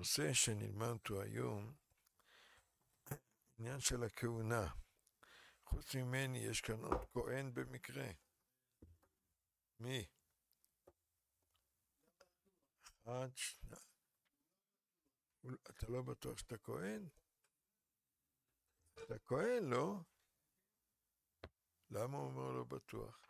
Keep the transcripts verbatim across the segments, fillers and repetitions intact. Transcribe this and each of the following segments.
הנושא שנלמד אותו היום, עניין של הכהונה. חוץ ממני יש כאן עוד כהן במקרה. מי? אחד, שני... אתה לא בטוח שאתה כהן? אתה כהן, לא? למה הוא אומר לא בטוח?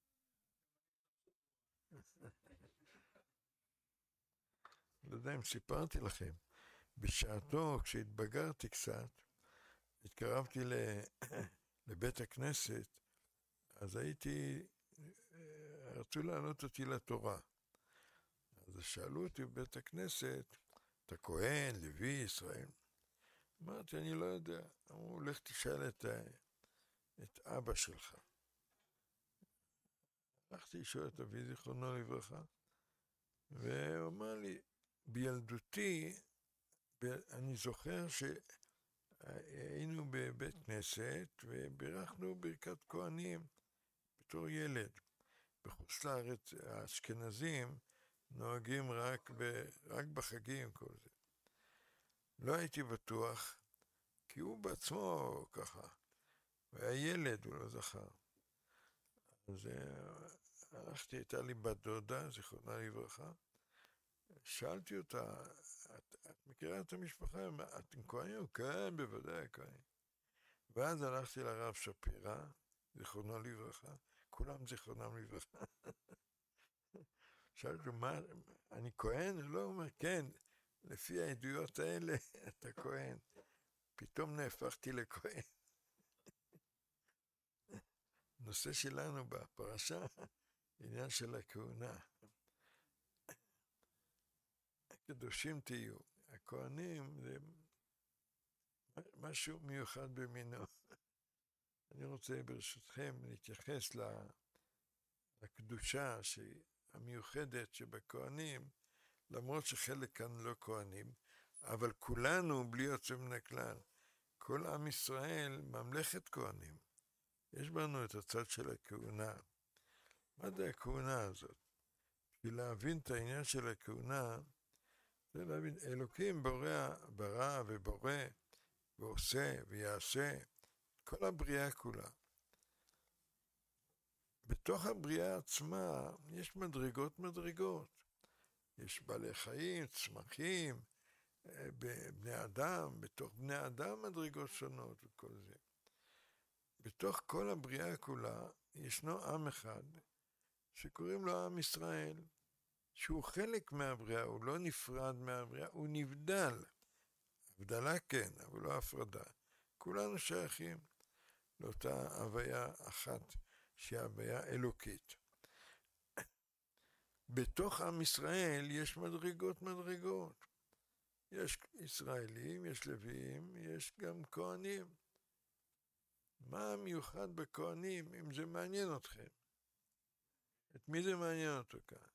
לא יודע אם סיפרתי לכם. בשעתו, כשהתבגרתי קצת, התקרבתי לבית הכנסת, אז הייתי, רצו לעלות אותי לתורה. אז שאלו אותי בבית הכנסת, אתה כהן, לוי, ישראל? אמרתי, אני לא יודע. אמרו, לך תשאל את, את אבא שלך. הלכתי לשאול את אבי זיכרונו לברכה, והוא אמר לי, בילדותי, אני זוכר שהיינו בבית כנסת, ובירכנו ברכת כהנים בתור ילד. בחוץ לארץ האשכנזים נוהגים רק, ב, רק בחגים כל זה. לא הייתי בטוח, כי הוא בעצמו ככה, הוא היה ילד, הוא לא זכר. אז הלכתי, הייתה לי בת דודה, זיכרונה לברכה, שאלתי אותה, את, את מכירה את המשפחה? את עם כהנים? כן, בוודאי כהנים. ואז הלכתי לרב שפירא, זיכרונו לברכה, כולם זיכרונם לברכה. שאלתי, מה, אני כהן? לא, הוא אומר, כן, לפי העדויות האלה, אתה כהן. פתאום נהפכתי לכהן. נושא שלנו בפרשה, עניין של הכהונה. קדושים תהיו. הכהנים זה משהו מיוחד במינו. אני רוצה ברשותכם להתייחס לקדושה המיוחדת שבכהנים, למרות שחלק כאן לא כהנים, אבל כולנו בלי יוצא מן הכלל. כל עם ישראל ממלכת כהנים. יש בנו את הצד של הכהונה. מה זה הכהונה הזאת? בשביל להבין את העניין של הכהונה, זה להבין, אלוקים בורא, ברא ובורא, ועושה ויעשה, כל הבריאה כולה. בתוך הבריאה עצמה יש מדרגות מדרגות. יש בעלי חיים, צמחים, בני אדם, בתוך בני אדם מדרגות שונות וכל זה. בתוך כל הבריאה כולה ישנו עם אחד שקוראים לו עם ישראל, שהוא חלק מהבריאה, הוא לא נפרד מהבריאה, הוא נבדל. הבדלה כן, אבל לא הפרדה. כולנו שייכים לאותה הוויה אחת שהיא הוויה אלוקית. בתוך עם ישראל יש מדרגות מדרגות. יש ישראלים, יש לוויים, יש גם כהנים. מה המיוחד בכהנים, אם זה מעניין אתכם? את מי זה מעניין אותו כאן?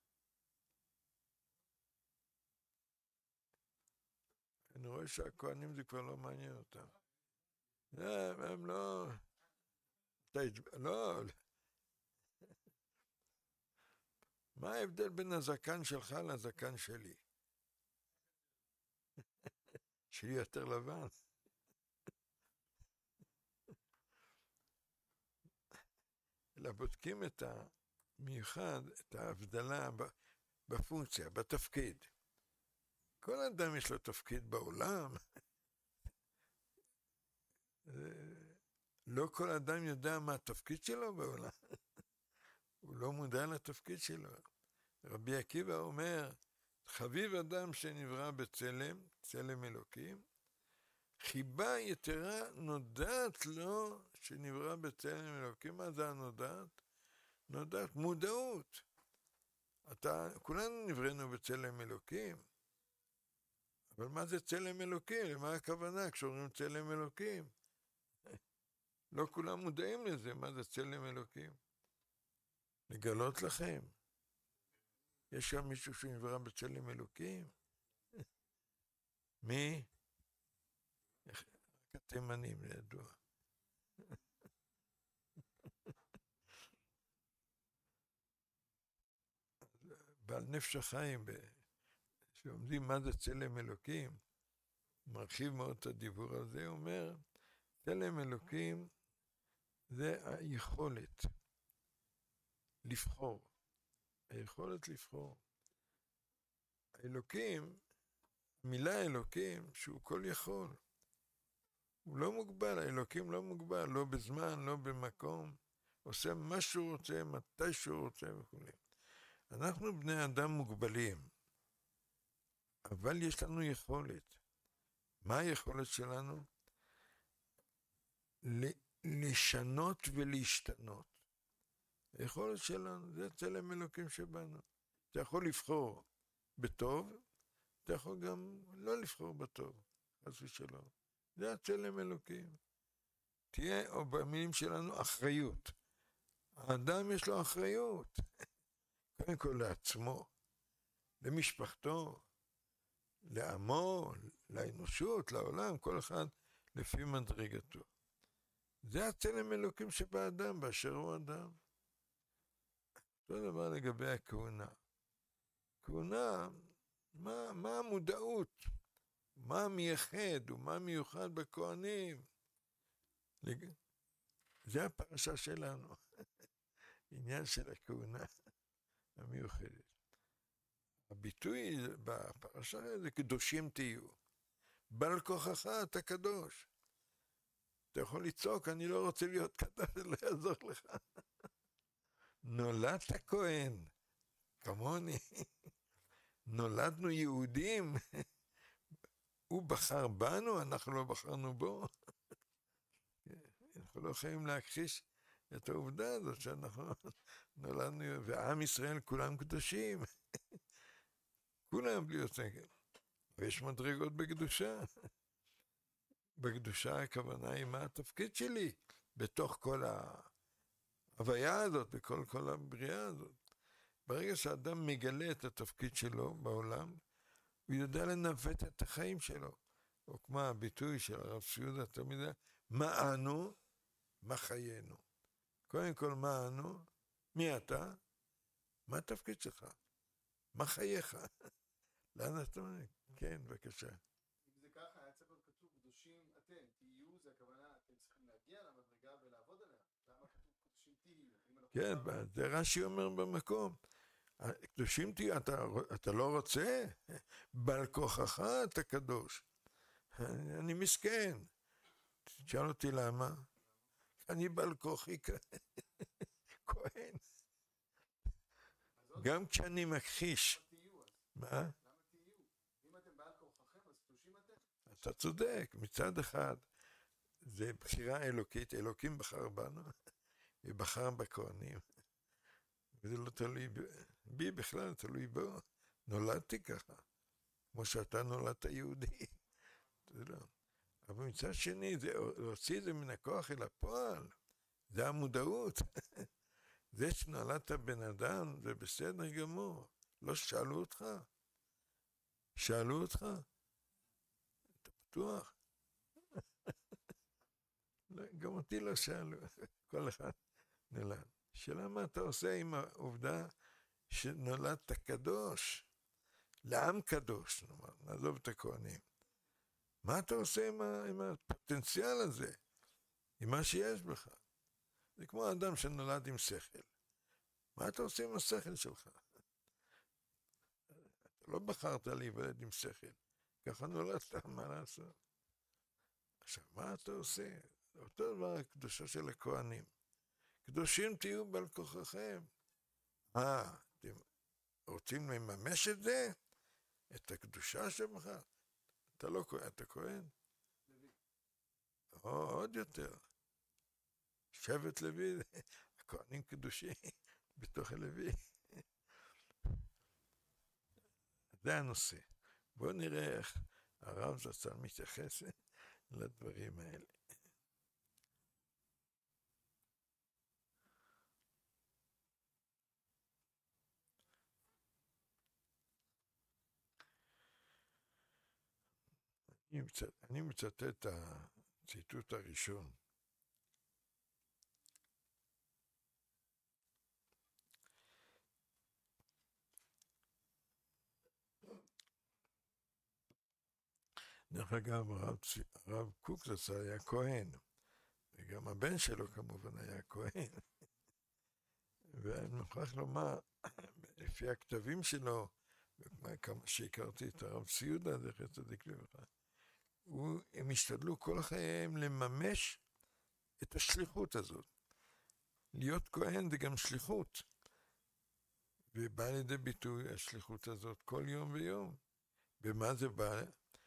אני רואה שהכהנים זה כבר לא מעניין אותם. לא, הם לא... לא. מה ההבדל בין הזקן שלך לזקן שלי? שלי יותר לבן. אלא בודקים את המיוחד, את ההבדלה בפונקציה, בתפקיד. כל אדם יש לו תפקיד בעולם. לא כל אדם יודע מה התפקיד שלו בעולם. הוא לא מודע לתפקיד שלו. רבי עקיבא אומר, חביב אדם שנברא בצלם, צלם אלוקים, חיבה יתרה נודעת לו שנברא בצלם אלוקים. מה זה הנודעת? נודעת מודעות. אתה, כולנו נבראנו בצלם אלוקים, אבל מה זה צלם אלוקים? למה הכוונה כשאומרים צלם אלוקים? לא כולם מודעים לזה, מה זה צלם אלוקים? לגלות לכם. יש שם מישהו שנברא בצלם אלוקים? מי? רק התימנים, לידוע. בעל נפש החיים כשלומדים מה זה צלם אלוקים, מרחיב מאוד את הדיבור הזה, אומר, צלם אלוקים זה היכולת לבחור, היכולת לבחור. האלוקים, מילה אלוקים, שהוא כל יכול, הוא לא מוגבל, האלוקים לא מוגבל, לא בזמן, לא במקום, עושה מה שהוא רוצה, מתי שהוא רוצה וכו'. אנחנו בני אדם מוגבלים, אבל יש לנו יכולת. מה היכולת שלנו? לשנות ולהשתנות. היכולת שלנו, זה צלם אלוקים שבנו. אתה יכול לבחור בטוב, אתה יכול גם לא לבחור בטוב, חס ושלום. זה הצלם אלוקים. תהיה, או במילים שלנו, אחריות. האדם יש לו אחריות. קודם כל לעצמו, למשפחתו, לעמו, לאנושות, לעולם, כל אחד לפי מדרגתו. זה הצלם אלוקים שבאדם, באשר הוא אדם. אותו דבר לגבי הכהונה. כהונה, מה, מה המודעות? מה מייחד ומה מיוחד בכהנים? זה הפרשה שלנו. עניין של הכהונה המיוחדת. הביטוי בפרשה זה קדושים תהיו. בעל כוחך אתה קדוש. אתה יכול לצעוק, אני לא רוצה להיות קדוש, זה לא יעזור לך. נולדת כהן, כמוני. נולדנו יהודים. הוא בחר בנו, אנחנו לא בחרנו בו. אנחנו לא יכולים להכחיש את העובדה הזאת שאנחנו נולדנו, ועם ישראל כולם קדושים. כולם בלי יוצא. ויש מדרגות בקדושה. בקדושה הכוונה היא מה התפקיד שלי בתוך כל ההוויה הזאת, בכל כל הבריאה הזאת. ברגע שאדם מגלה את התפקיד שלו בעולם, הוא יודע לנווט את החיים שלו. או כמו הביטוי של הרב סיודה תמיד, מה אנו, מה חיינו. קודם כל מה אנו, מי אתה, מה התפקיד שלך, מה חייך. לאן אתה אומר? כן, בבקשה. אם זה ככה, היה צריך להיות כתוב קדושים אתם, תהיו, זה הכוונה, אתם צריכים להגיע למדרגה ולעבוד עליה. למה כתוב קדושים תהיו? כן, זה רש"י אומר במקום. קדושים תהיו, אתה, אתה לא רוצה? בעל כוחך אתה קדוש. אני, אני מסכן. תשאל אותי למה? אני בעל כוחי כהן. גם כשאני מכחיש. מה? למה תהיו? אם אתם בעל כוחכם, אז קדושים אתם. אתה צודק, מצד אחד, זה בחירה אלוקית, אלוקים בחר בנו, ובחר בכהנים. וזה לא תלוי בי בכלל, תלוי בו. נולדתי ככה, כמו שאתה נולדת יהודי. זה לא. אבל מצד שני, זה, להוציא את זה מן הכוח אל הפועל, זה המודעות. זה שנולדת בן אדם, זה בסדר גמור. לא שאלו אותך? שאלו אותך? אתה בטוח? גם אותי לא שאלו, כל אחד נולד. שאלה מה אתה עושה עם העובדה שנולדת קדוש, לעם קדוש, נאמר, נעזוב את הכהנים. מה אתה עושה עם, ה, עם הפוטנציאל הזה, עם מה שיש בך? זה כמו אדם שנולד עם שכל. מה אתה עושה עם השכל שלך? אתה לא בחרת להיוולד עם שכל, ככה נולדת, מה לעשות? עכשיו, מה אתה עושה? אותו דבר הקדושה של הכהנים. קדושים תהיו בעל כוחכם. אה, אתם רוצים לממש את זה? את הקדושה שבך? אתה לא כהן, אתה כהן? לוי. או, עוד יותר. שבט לוי, הכהנים קדושים בתוך הלוי. זה הנושא. בואו נראה איך הרב זצ"ל מתייחס לדברים האלה. אני מצטט, אני מצטט את הציטוט הראשון. דרך אגב, הרב, הרב קוקלץ היה כהן, וגם הבן שלו כמובן היה כהן. ואני מוכרח לומר, לפי הכתבים שלו, כמה שהכרתי את הרב ציודה, זכר צדיק לברכה, הם השתדלו כל חייהם לממש את השליחות הזאת. להיות כהן זה גם שליחות. ובא לידי ביטוי השליחות הזאת כל יום ויום. ומה זה בא?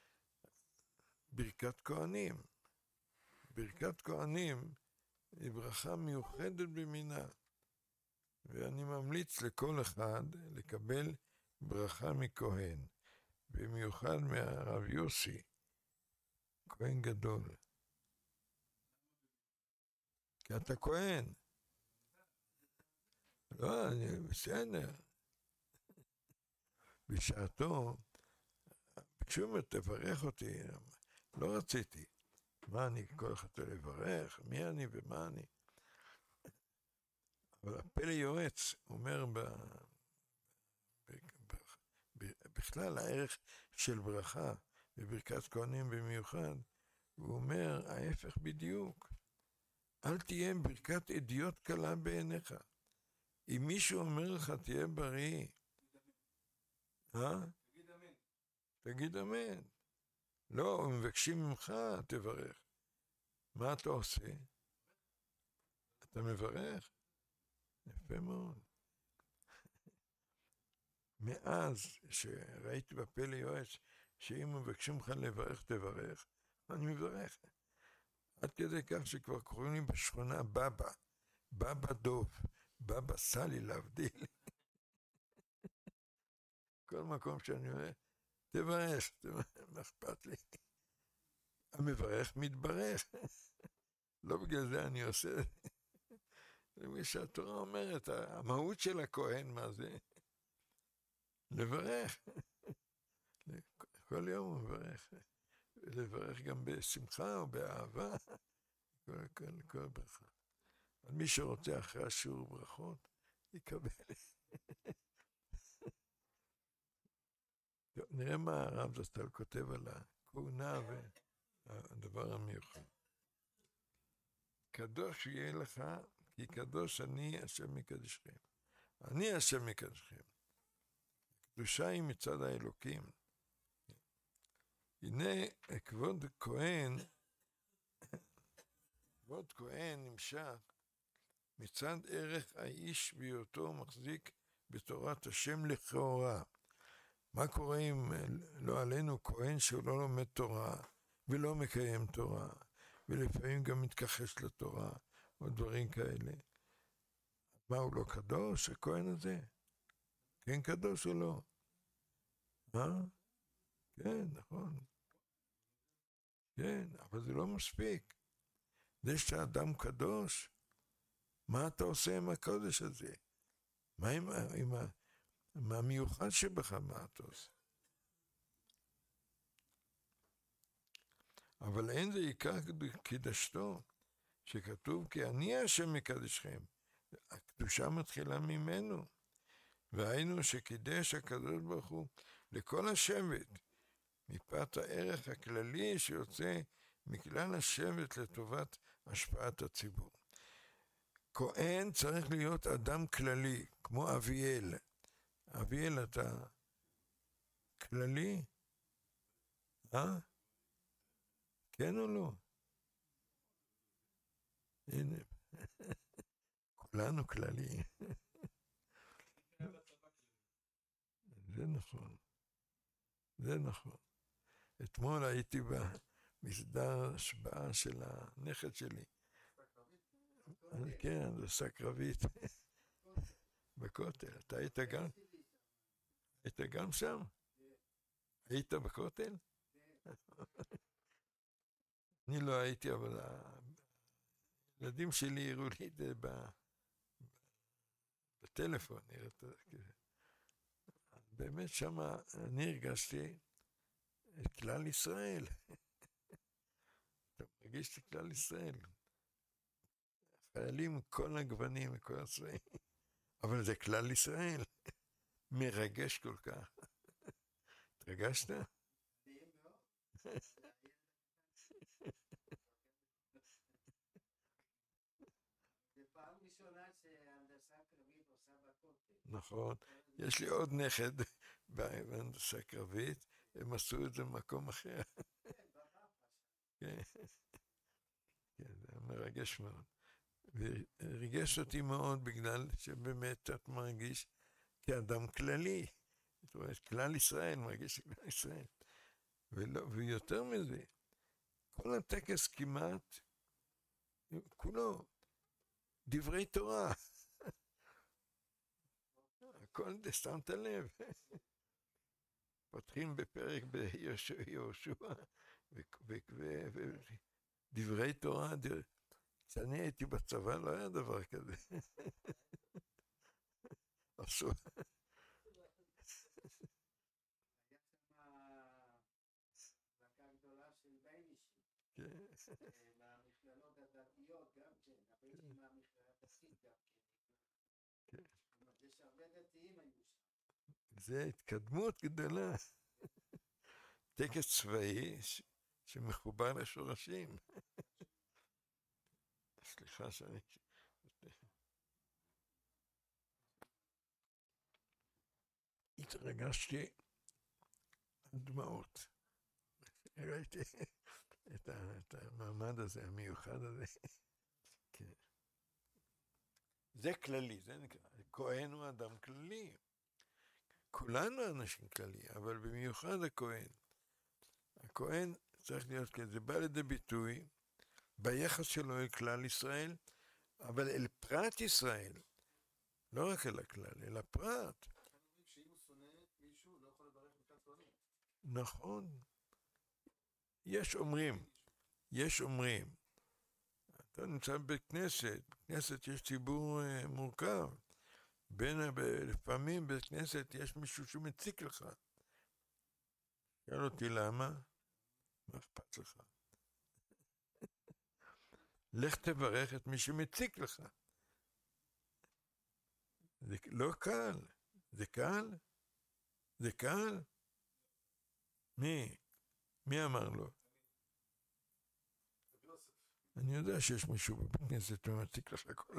ברכת כהנים. ברכת כהנים היא ברכה מיוחדת במינה. ואני ממליץ לכל אחד לקבל ברכה מכהן, במיוחד מהרב יוסי, כהן גדול. כי אתה כהן. לא, אני בסדר. בשעתו, ביקשו ממנו תברך אותי, לא רציתי. מה אני כל אחד לברך? מי אני ומה אני? אבל הפלא יועץ אומר ב... ב... ב... בכלל הערך של ברכה, בברכת כהנים במיוחד, הוא אומר ההפך בדיוק. אל תהיה ברכת אדיוט קלה בעיניך. אם מישהו אומר לך תהיה בריא, אה? תגיד אמן. תגיד אמן. לא, הם מבקשים ממך, תברך. מה אתה עושה? אתה מברך? יפה מאוד. מאז שראיתי בפלא יועץ, שאם מבקשים לך לברך, תברך, אני מברך. עד כדי כך שכבר קוראים לי בשכונה בבא, בבא דוב, בבא סלי להבדיל. כל מקום שאני אומר, תברך, מה אכפת לי? המברך מתברך. לא בגלל זה אני עושה את זה. למי שהתורה אומרת, המהות של הכהן, מה זה? לברך. כל יום הוא מברך. לברך גם בשמחה או באהבה. כל, כל, כל ברכה. מי שרוצה אחרי השיעור ברכות, יקבל. נראה מה הרב זצ"ל כותב על הכהונה והדבר המיוחד. קדוש יהיה לך, כי קדוש אני השם מקדשכם. אני השם מקדשכם. קדושה היא מצד האלוקים. הנה כבוד כהן, כבוד כהן נמשך מצד ערך האיש בהיותו מחזיק בתורת השם לכאורה. מה קורה אם לא עלינו כהן שהוא לא לומד תורה ולא מקיים תורה, ולפעמים גם מתכחש לתורה או דברים כאלה? מה, הוא לא קדוש, הכהן הזה? כן קדוש או לא? מה? כן, נכון. כן, אבל זה לא מספיק. זה שהאדם קדוש, מה אתה עושה עם הקודש הזה? מה עם, עם, עם המיוחד שבך, מה אתה עושה? אבל אין זה עיקר קידשתו, שכתוב כי אני השם מקדשכם. הקדושה מתחילה ממנו. והיינו שקידש הקדוש ברוך הוא לכל השבט, מפאת הערך הכללי שיוצא מכלל השבט לטובת השפעת הציבור. כהן צריך להיות אדם כללי, כמו אביאל. אביאל אתה כללי? אה? כן או לא? הנה, כולנו כללי. זה נכון. זה נכון. אתמול הייתי במסדר השבעה של הנכד שלי. כן, זה שק רבית. בכותל. אתה היית גם? היית גם שם? היית בכותל? אני לא הייתי, אבל הילדים שלי הראו לי את זה בטלפון. באמת שם אני הרגשתי את כלל ישראל. אתה מרגיש את כלל ישראל. חיילים כל הגוונים וכל הצבעים. אבל זה כלל ישראל. מרגש כל כך. התרגשת? נכון. יש לי עוד נכד בהנדסה קרבית, הם עשו את זה במקום אחר. כן, זה מרגש מאוד. וריגש אותי מאוד בגלל שבאמת את מרגיש כאדם כללי. זאת אומרת, כלל ישראל, מרגיש כלל ישראל. ולא, ויותר מזה, כל הטקס כמעט, כולו, דברי תורה. הכל, שמת לב. פותחים בפרק ביהושע, ודברי תורה, כשאני הייתי בצבא לא היה דבר כזה. עשו. מהמכללות הדתיות גם כן, הבן שלי מהמכללה הדתית גם כן. יש הרבה דתיים היו שם. זה התקדמות גדולה. טקס צבאי שמחובר לשורשים. סליחה שאני... התרגשתי דמעות. ראיתי את, ה, את המעמד הזה, המיוחד הזה. כן. זה כללי, זה נקרא. כהן הוא אדם כללי. כולנו אנשים כללי, אבל במיוחד הכהן. הכהן צריך להיות כזה, בא לידי ביטוי ביחס שלו אל כלל ישראל, אבל אל פרט ישראל. לא רק אל הכלל, אל הפרט. שאם הוא שונא מישהו, לא יכול לברך ברכת כהנים. נכון. יש אומרים, יש אומרים, אתה נמצא בבית כנסת, בכנסת יש ציבור uh, מורכב, בין, לפעמים בבית כנסת יש מישהו שמציק לך. שאל אותי למה? מה אכפת לך? לך תברך את מי שמציק לך. זה לא קל, זה קל? זה קל? מי? מי אמר לו? אני יודע שיש מישהו בכנסת ומציק לך כל...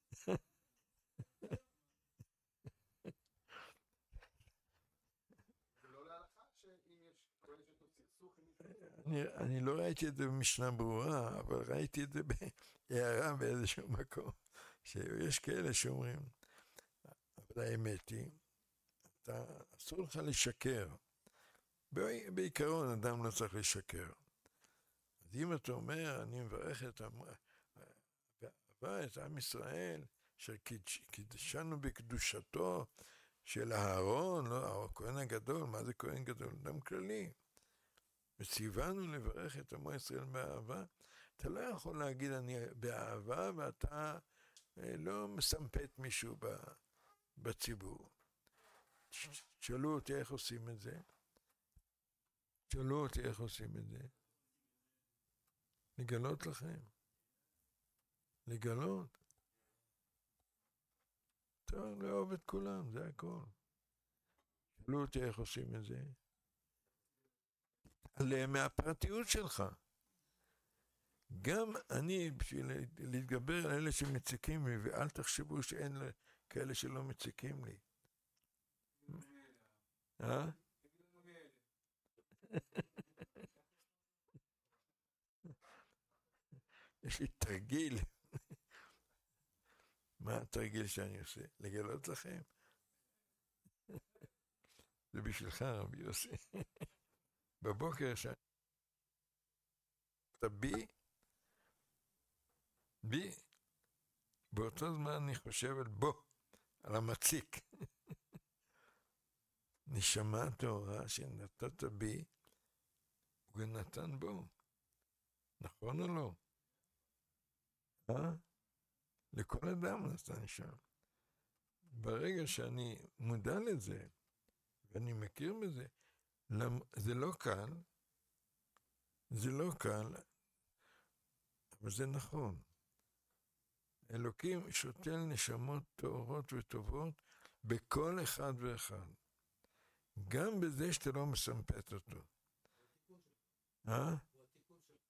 אני לא ראיתי את זה במשנה ברורה, אבל ראיתי את זה בהערה באיזשהו מקום, שיש כאלה שאומרים, אבל האמת היא, אסור לך לשקר. בעיקרון אדם לא צריך לשקר. אז אם אתה אומר, אני מברך את עם ישראל, שקידשנו בקדושתו של אהרון, לא, הכהן הגדול, מה זה כהן גדול? אדם כללי. וציוונו לברך את עמו ישראל באהבה. אתה לא יכול להגיד אני באהבה, ואתה לא מסמפת מישהו בציבור. שאלו אותי איך עושים את זה. שאלו אותי איך עושים את זה. לגלות לכם. לגלות. טוב, לאהוב את כולם, זה הכל. שאלו אותי איך עושים את זה. עלה מהפרטיות שלך. גם אני, בשביל להתגבר על אלה שמציקים לי, ואל תחשבו שאין כאלה שלא מציקים לי. אה? יש לי תרגיל. מה התרגיל שאני עושה? לגלות לכם. זה בשבילך, רבי יוסי. בבוקר שאני... אתה בי, בי, באותו זמן אני חושב על בו, על המציק. נשמה טהורה שנתת בי, ונתן בו. נכון או לא? אה? לכל אדם נתן שם. ברגע שאני מודע לזה, ואני מכיר בזה, זה לא קל, זה לא קל, אבל זה נכון. אלוקים שותל נשמות טהורות וטובות בכל אחד ואחד. גם בזה שאתה לא מסמפת אותו. אה? הוא התיקון שלך.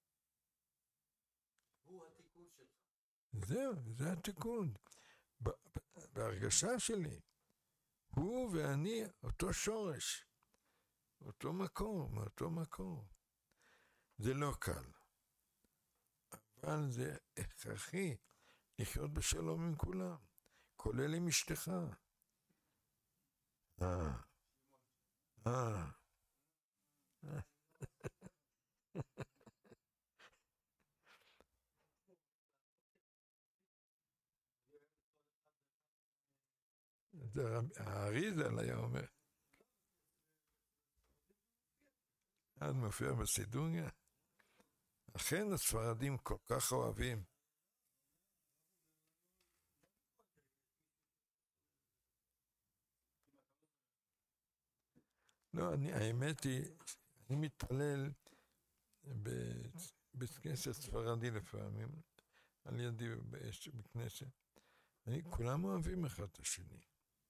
הוא התיקון שלך. זהו, זה התיקון. בהרגשה שלי. הוא ואני אותו שורש, אותו מקור, מאותו מקור. זה לא קל, אבל זה הכרחי לחיות בשלום עם כולם, כולל עם אשתך. אה, אה. האריז"ל היה אומר, אז מופיע בסידוריה, אכן הספרדים כל כך אוהבים. לא, אני, האמת היא, אני מתפלל בבית כנסת ספרדי לפעמים, על ידי בכנסת. אני, כולם אוהבים אחד את השני.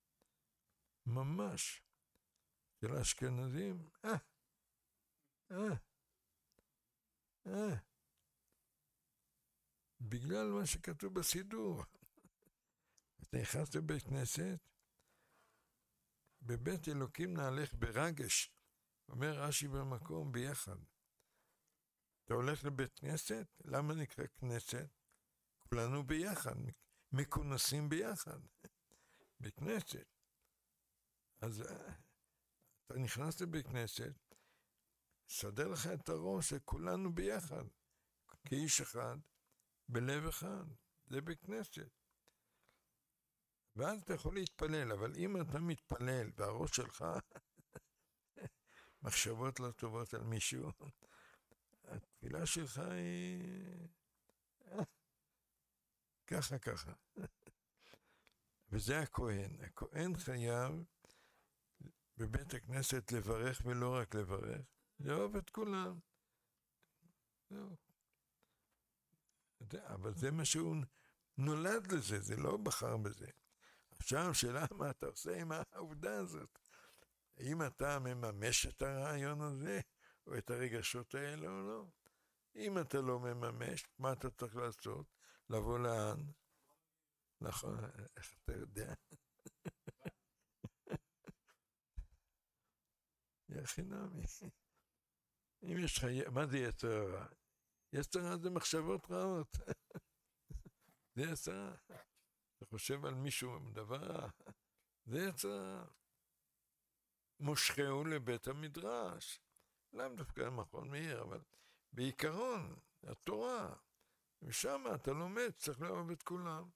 ממש. של האשכנזים, אה, אה, אה. בגלל מה שכתוב בסידור. אתה נכנס לבית כנסת, בבית אלוקים נהלך ברגש, אומר רש"י במקום ביחד. אתה הולך לבית כנסת, למה נקרא כנסת? כולנו ביחד, מכונסים ביחד, בכנסת. אז אתה נכנס לבית כנסת, סדר לך את הראש שכולנו ביחד, כאיש אחד, בלב אחד, זה בית כנסת. ואז אתה יכול להתפלל, אבל אם אתה מתפלל והראש שלך מחשבות לא טובות על מישהו, התפילה שלך היא ככה ככה. וזה הכהן. הכהן חייב בבית הכנסת לברך ולא רק לברך, לאהוב את כולם. אבל זה מה שהוא נולד לזה, זה לא בחר בזה. עכשיו שאלה מה אתה עושה עם העובדה הזאת? האם אתה מממש את הרעיון הזה, או את הרגשות האלה או לא? אם אתה לא מממש, מה אתה צריך לעשות? לבוא לאן? נכון, איך אתה יודע? יא חינמי. אם יש לך, מה זה יצר הרע? יצר הרע זה מחשבות רעות. זה יצר הרע. אתה חושב על מישהו, דבר רע. זה יצר הרע. מושכהו לבית המדרש. למה דווקא מכון מאיר, אבל בעיקרון, התורה. ושם אתה לומד, צריך לאהוב את כולם.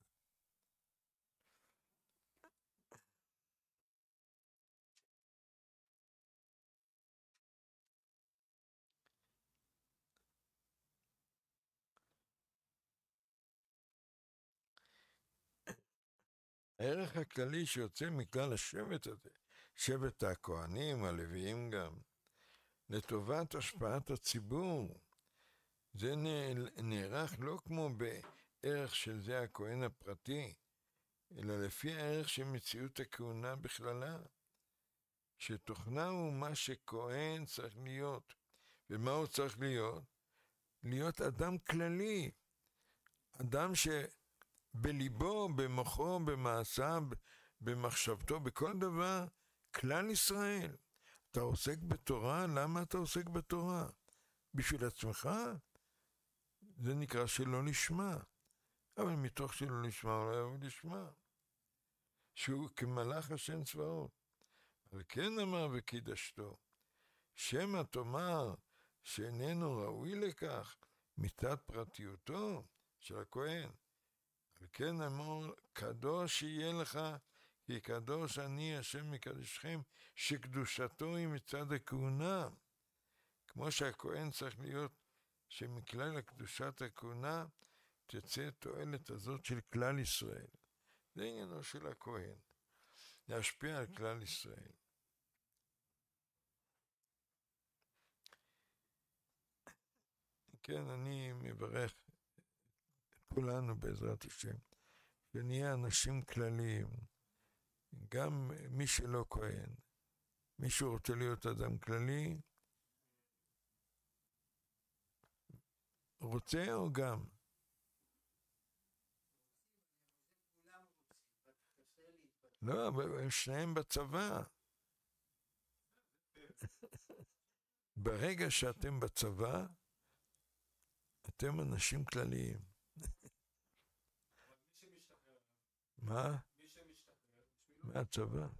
הערך הכללי שיוצא מכלל השבט הזה, שבט הכהנים, הלוויים גם, לטובת השפעת הציבור, זה נערך לא כמו בערך של זה הכהן הפרטי, אלא לפי הערך של מציאות הכהונה בכללה, שתוכנה הוא מה שכהן צריך להיות. ומה הוא צריך להיות? להיות אדם כללי, אדם שבליבו, במוחו, במעשיו, במחשבתו, בכל דבר, כלל ישראל. אתה עוסק בתורה, למה אתה עוסק בתורה? בשביל עצמך? זה נקרא שלא נשמע. אבל מתוך שלא נשמע, אולי הוא נשמע. שהוא כמלאך השם צבאות. אבל כן אמר וקידשתו, שמא תאמר שאיננו ראוי לכך מצד פרטיותו של הכהן. אבל כן אמר, קדוש יהיה לך, כי קדוש אני השם מקדשכם, שקדושתו היא מצד הכהונה. כמו שהכהן צריך להיות, שמכלל הקדושת הכהונה, תצא תועלת הזאת של כלל ישראל. זה עניינו של הכהן, להשפיע על כלל ישראל. כן, אני מברך את כולנו בעזרת השם, שנהיה אנשים כלליים, גם מי שלא כהן. מישהו רוצה להיות אדם כללי? רוצה או גם? לא, אבל הם שניהם בצבא. ברגע שאתם בצבא, אתם אנשים כלליים. מה? מהצבא.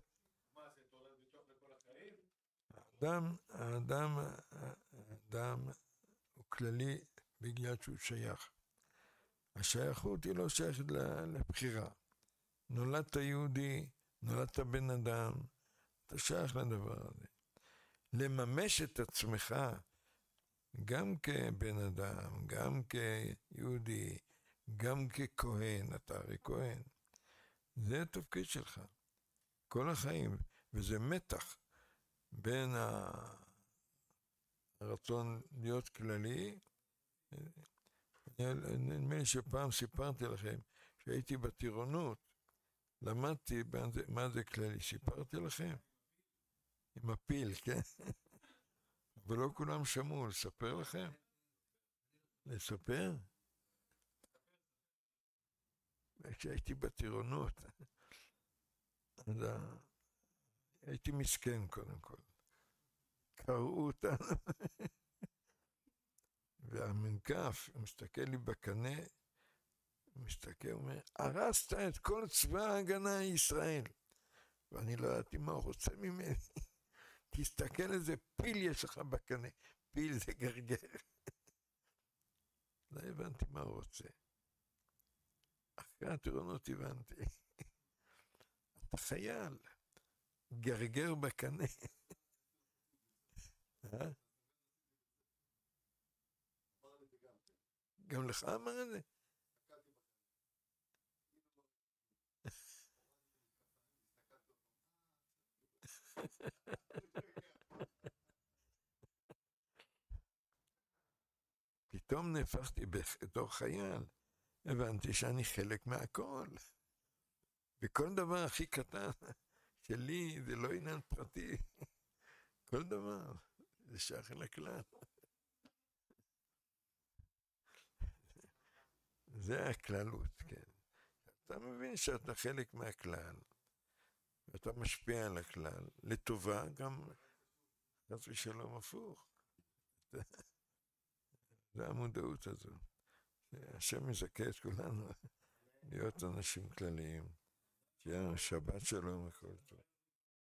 האדם, האדם, האדם הוא כללי בגלל שהוא שייך. השייכות היא לא שייכת לבחירה. נולדת יהודי, נולדת בן אדם, אתה שייך לדבר הזה. לממש את עצמך, גם כבן אדם, גם כיהודי, גם ככהן, אתה הרי כהן. זה התפקיד שלך, כל החיים, וזה מתח בין הרצון להיות כללי. נדמה לי שפעם סיפרתי לכם שהייתי בטירונות, למדתי מה זה כללי, סיפרתי לכם? עם הפיל, כן? אבל לא כולם שמעו, לספר לכם? לספר? כשהייתי בטירונות, אז הייתי מסכן קודם כל. קראו אותנו, והמנקף מסתכל לי בקנה, מסתכל, אומר, הרסת את כל צבא ההגנה ישראל. ואני לא ידעתי מה הוא רוצה ממני. תסתכל איזה פיל יש לך בקנה. פיל זה גרגר. לא הבנתי מה הוא רוצה. אחרי הטירונות הבנתי. אתה חייל. גרגר בקנה. אה? גם לך אמר את זה? פתאום נהפכתי בתור חייל, הבנתי שאני חלק מהכל. וכל דבר הכי קטן שלי זה לא עניין פרטי. כל דבר זה שייך לכלל. זה הכללות, כן. אתה מבין שאתה חלק מהכלל, ואתה משפיע על הכלל, לטובה גם, חס ושלום הפוך. זה המודעות הזו. השם יזכה את כולנו להיות אנשים כלליים. שיהיה שבת שלום וכל טוב.